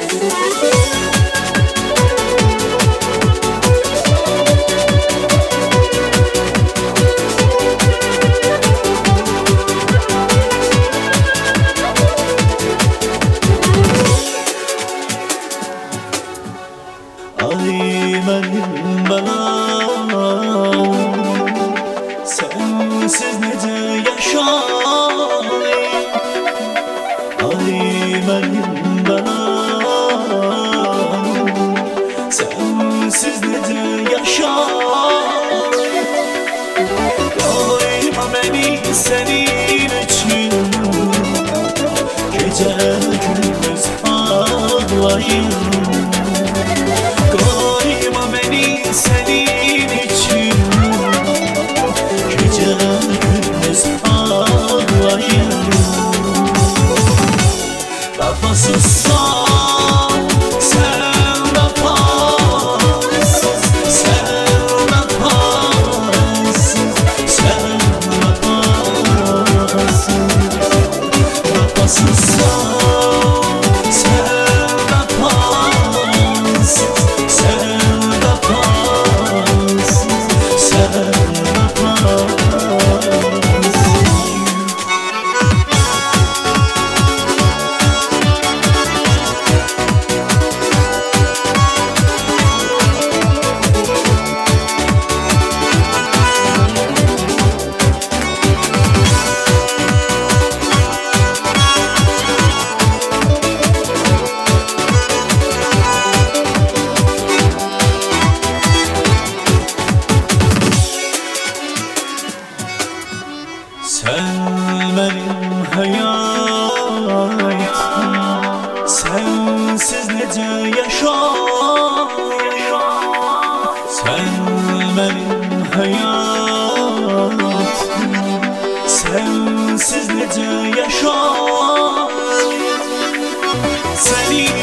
Ay benim belam, sensiz nece yaşayayım? Ay benim belam, sensiz nece yaşayayım? Yayma beni senin için, gece gündüz ağlayayım. Koyma beni senin için, gece gündüz ağlayayım. Vefasızsan sen vefasız, sen vefasız, sen vefasız. Vefasızsan sen vefasız, sen vefasız, sen vefasız. Sen benim hayatım, sensiz nece yaşayayım? Sen benim hayatım, sensiz nece yaşayayım? Seni